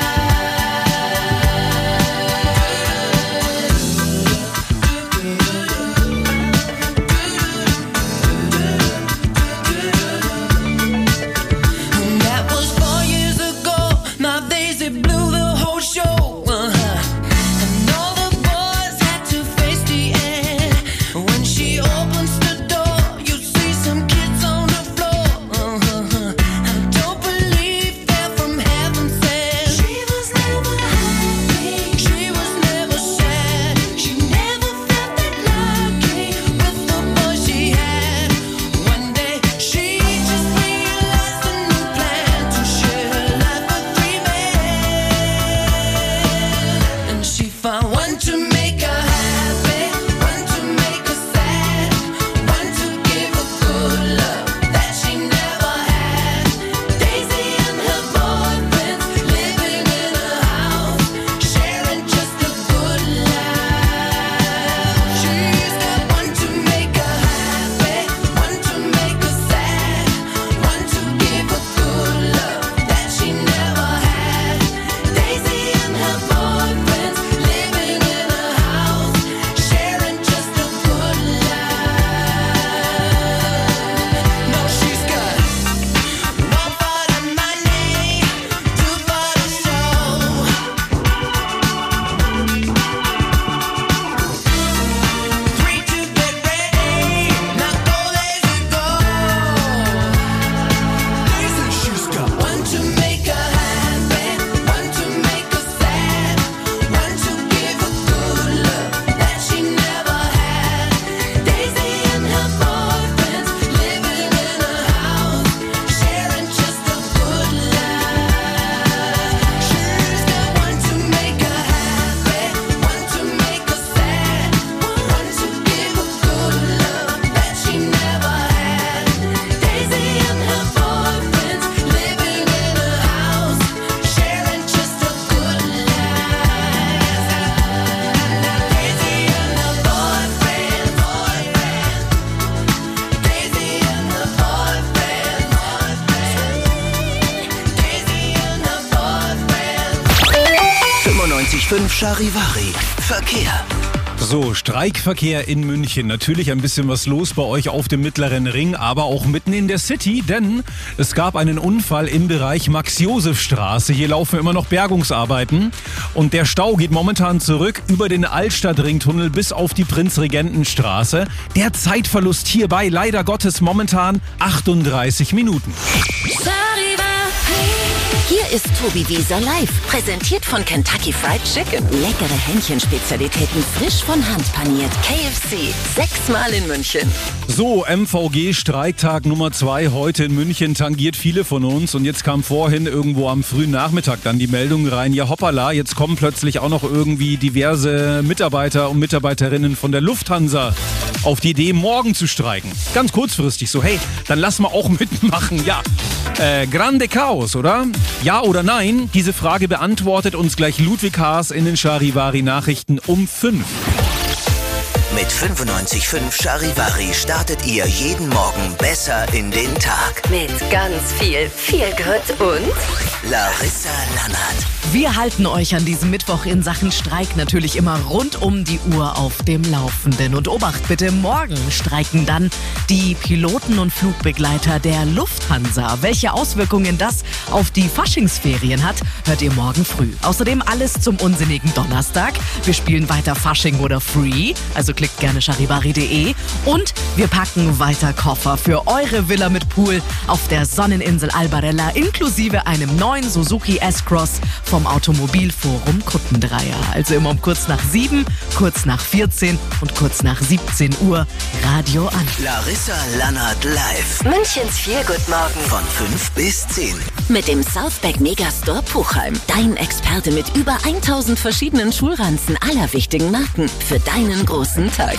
And that was four years ago. Now Daisy blew the whole show. Uh-huh. And all the boys had to face the end. When she opens the door, you see some kids on the floor. Uh-huh. I don't believe they're from heaven sent. She was never happy. She was never sad. She never felt that lucky with the boy she had. One day she just realized a new plan to share life with three men. And she found one to make her happy, one to make her sad, one to give her good love that she never had. Daisy and her boyfriends living in a house, sharing just a good life. She's got one to make her happy, one to make her sad, one to give her good love that she never had. Daisy and her boyfriends living in a house, sharing just a good life. No, she's got one for the money, two for the show, three to get ready. Now go lazy go. Daisy, she's got one to make her happy, one to make her sad, one to give her good love that she never had. Daisy and her boyfriends living in a house, sharing just a good life. She's got one to make her happy, one to make her sad, one to give her good love that she never had. Daisy and her boyfriends living in a house, sharing just a good life. Daisy and her boyfriend, boyfriend. Daisy and her boyfriend, boyfriend. Daisy and her boyfriend. fünfundneunzig Komma fünf Charivari. Verkehr. So, Streikverkehr in München. Natürlich ein bisschen was los bei euch auf dem Mittleren Ring, aber auch mitten in der City, denn es gab einen Unfall im Bereich Max-Josef-Straße. Hier laufen immer noch Bergungsarbeiten und der Stau geht momentan zurück über den Altstadtringtunnel bis auf die Prinz-Regenten-Straße. Der Zeitverlust hierbei leider Gottes momentan achtunddreißig Minuten. Hier ist Tobi Wieser live, präsentiert von Kentucky Fried Chicken. Leckere Hähnchenspezialitäten, frisch von Hand paniert. K F C, sechsmal in München. So, M V G-Streiktag Nummer zwei heute in München tangiert viele von uns. Und jetzt kam vorhin irgendwo am frühen Nachmittag dann die Meldung rein, ja hoppala, jetzt kommen plötzlich auch noch irgendwie diverse Mitarbeiter und Mitarbeiterinnen von der Lufthansa auf die Idee, morgen zu streiken. Ganz kurzfristig so, hey, dann lass mal auch mitmachen, ja. Äh, grande Chaos, oder? Ja oder nein? Diese Frage beantwortet uns gleich Ludwig Haas in den Charivari-Nachrichten um fünf. Mit fünfundneunzig Komma fünf Charivari startet ihr jeden Morgen besser in den Tag. Mit ganz viel Feelgood und Larissa Lannert. Wir halten euch an diesem Mittwoch in Sachen Streik natürlich immer rund um die Uhr auf dem Laufenden. Und Obacht bitte, morgen streiken dann die Piloten und Flugbegleiter der Lufthansa. Welche Auswirkungen das auf die Faschingsferien hat, hört ihr morgen früh. Außerdem alles zum unsinnigen Donnerstag. Wir spielen weiter Fasching oder Free, also klickt gerne charivari punkt de. Und wir packen weiter Koffer für eure Villa mit Pool auf der Sonneninsel Albarella inklusive einem neuen Suzuki S-Cross vom Automobilforum Kuttendreier. Also immer um kurz nach sieben, kurz nach vierzehn und kurz nach siebzehn Uhr Radio an. Larissa Lannert live. Münchens Feelgood-Morgen Von fünf bis zehn. Mit dem Southback Megastore Puchheim. Dein Experte mit über tausend verschiedenen Schulranzen aller wichtigen Marken. Für deinen großen Tag.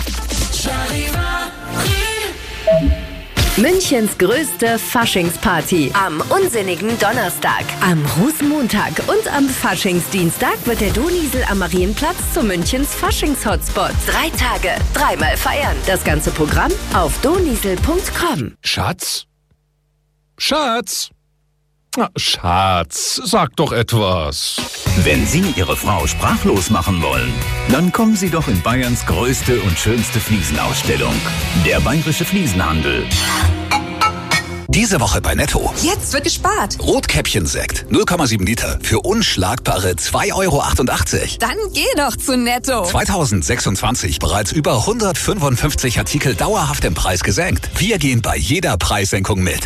Münchens größte Faschingsparty am unsinnigen Donnerstag, am Rosenmontag und am Faschingsdienstag wird der Doniesel am Marienplatz zu Münchens Faschings-Hotspot. Drei Tage, dreimal feiern. Das ganze Programm auf doniesel punkt com. Schatz? Schatz? Na, Schatz, sag doch etwas. Wenn Sie Ihre Frau sprachlos machen wollen, dann kommen Sie doch in Bayerns größte und schönste Fliesenausstellung. Der Bayerische Fliesenhandel. Diese Woche bei Netto. Jetzt wird gespart. Rotkäppchensekt, null Komma sieben Liter, für unschlagbare zwei Euro achtundachtzig. Dann geh doch zu Netto. zweitausendsechsundzwanzig bereits über hundertfünfundfünfzig Artikel dauerhaft im Preis gesenkt. Wir gehen bei jeder Preissenkung mit.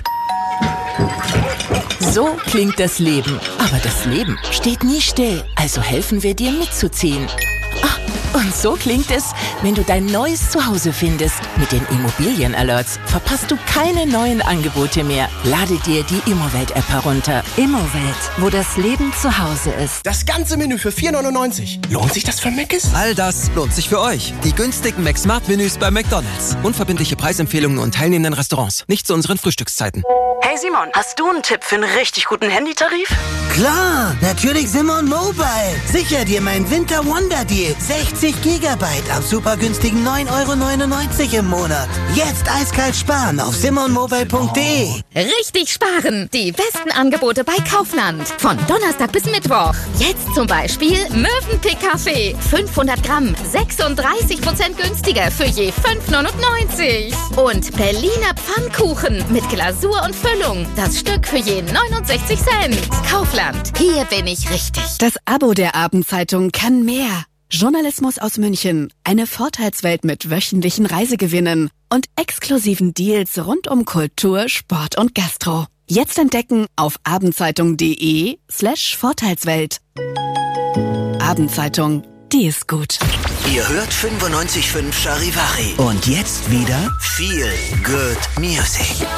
So klingt das Leben. Aber das Leben steht nie still. Also helfen wir dir mitzuziehen. Ah, und so klingt es, wenn du dein neues Zuhause findest. Mit den Immobilien-Alerts verpasst du keine neuen Angebote mehr. Lade dir die Immowelt-App herunter. Immowelt, wo das Leben zu Hause ist. Das ganze Menü für vier neunundneunzig. Lohnt sich das für Mc's? All das lohnt sich für euch. Die günstigen McSmart-Menüs bei McDonald's. Unverbindliche Preisempfehlungen und teilnehmenden Restaurants. Nicht zu unseren Frühstückszeiten. Hey Simon, hast du einen Tipp für einen richtig guten Handytarif? Klar, natürlich Simon Mobile. Sicher dir mein Winter Wonder Deal. sechzig Gigabyte ab super günstigen neun Euro neunundneunzig im Monat. Jetzt eiskalt sparen auf simon mobile punkt de. Richtig sparen. Die besten Angebote bei Kaufland. Von Donnerstag bis Mittwoch. Jetzt zum Beispiel Mövenpick-Kaffee. fünfhundert Gramm. sechsunddreißig Prozent günstiger für je fünf neunundneunzig. Und Berliner Pfannkuchen mit Glasur und Füllung. Das Stück für je neunundsechzig Cent. Kaufland. Hier bin ich richtig. Das Abo der Abendzeitung kann mehr. Journalismus aus München. Eine Vorteilswelt mit wöchentlichen Reisegewinnen und exklusiven Deals rund um Kultur, Sport und Gastro. Jetzt entdecken auf abendzeitung.de slash Vorteilswelt. Abendzeitung, die ist gut. Ihr hört fünfundneunzig Komma fünf Charivari. Und jetzt wieder Feel Good Music.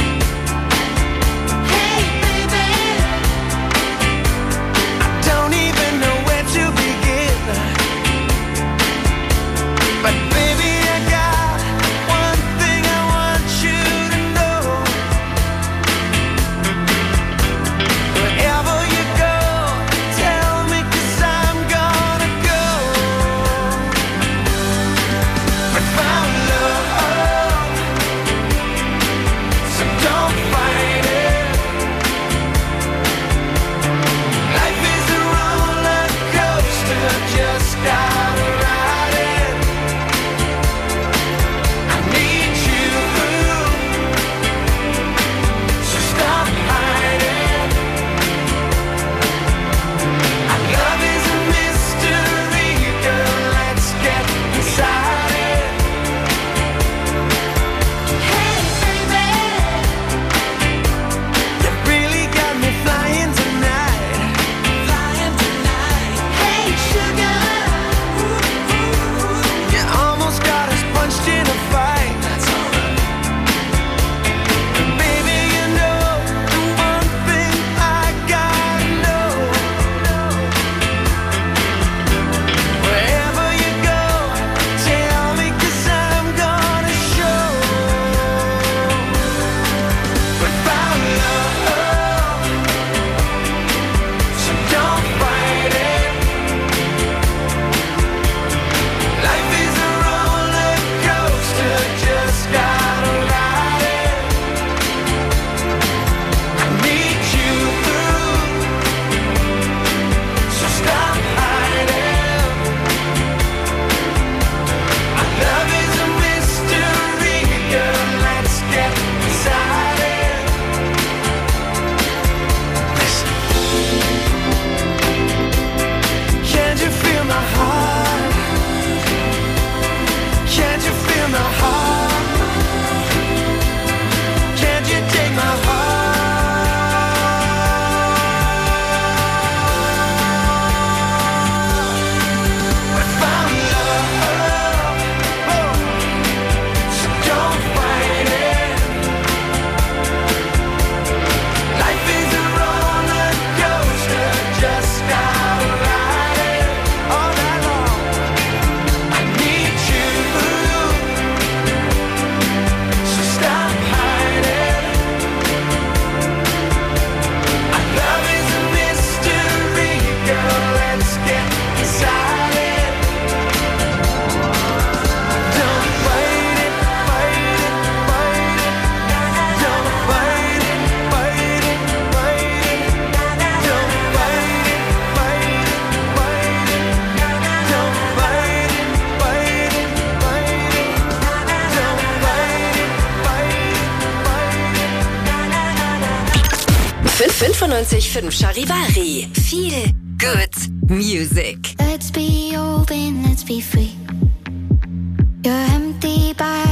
Don't even fünfundneunzig Komma fünf Charivari. Viel good music. Let's be open, let's be free. You're empty by